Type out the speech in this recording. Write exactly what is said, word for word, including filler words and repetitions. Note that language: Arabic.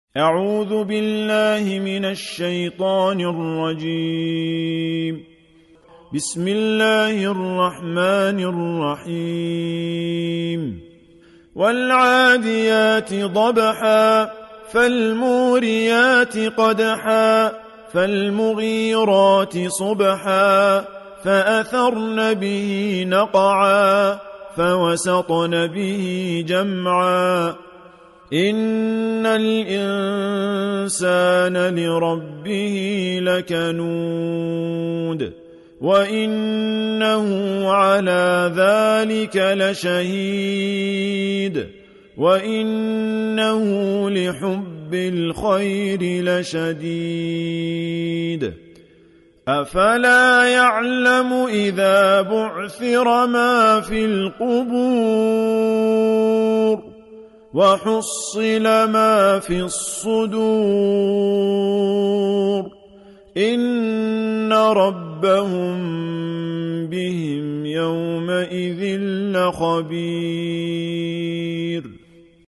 أعوذ بالله من الشيطان الرجيم. بسم الله الرحمن الرحيم. والعاديات ضبحا فالموريات قدحا فالمغيرات صبحا فأثرن به نقعا فوسطن به جمعا إن الإنسان لربه لكنود وإنه على ذلك لشهيد وإنه لحب الخير لشديد أفلا يعلم إذا بعثر ما في القبور وحصل ما في الصدور إن ربهم بهم يومئذ لخبير.